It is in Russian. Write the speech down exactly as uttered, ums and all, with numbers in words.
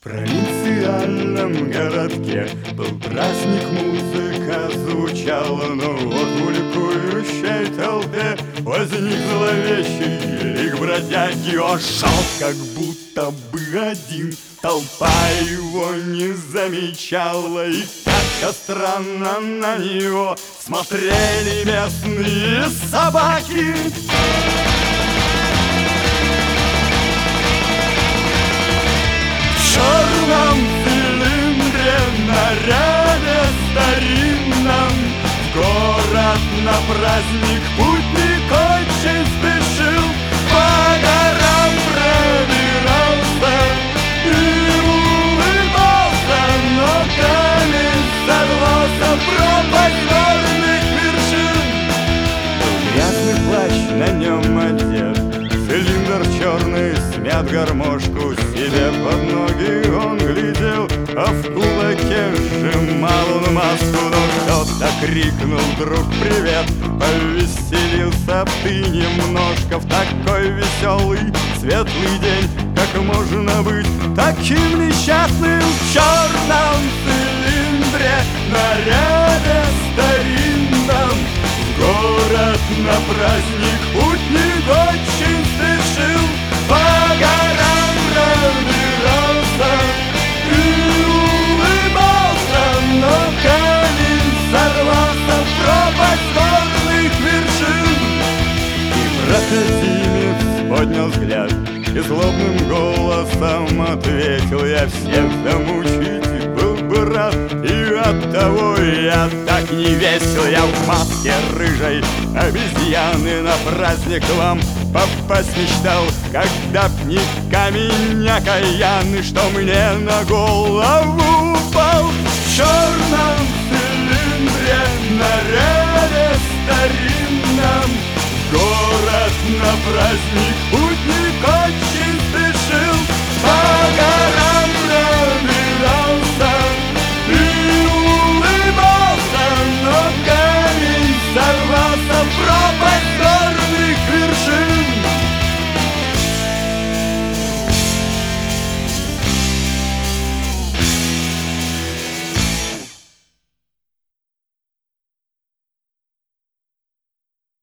провинциальном городке был праздник, музыка звучала, но вот в ликующей толпе возник зловещий лик бродяги. Он шел как будто бы один, толпа его не замечала, и как-то странно на него смотрели местные собаки. В черном цилиндре, наряде старинном, в город на праздник путник очень спешил. По горам пробирался и улыбался, но камень сорвался, пропасть горных вершин. Грязный плащ на нем одет, цилиндр черный смят, гармошку себе под ноги он глядел, а в кулаке сжимал он маску. Но кто-то крикнул: друг, привет! Повеселился б ты немножко в такой веселый, светлый день. Как можно быть таким несчастным? В черном цилиндре, наряде старинном, в город на праздник путник очень спешил. По горам пробирался и улыбался, но камень сорвался, пропасть горных вершин. И проходимец поднял взгляд и злобным голосом ответил: я всех замучить был бы рад, и оттого я так не весел. Я в маске рыжей обезьяны на праздник к вам попасть мечтал, когда б не камень окаянный, что мне на голову упал. В черном цилиндре, наряде старинном, в город на праздник путник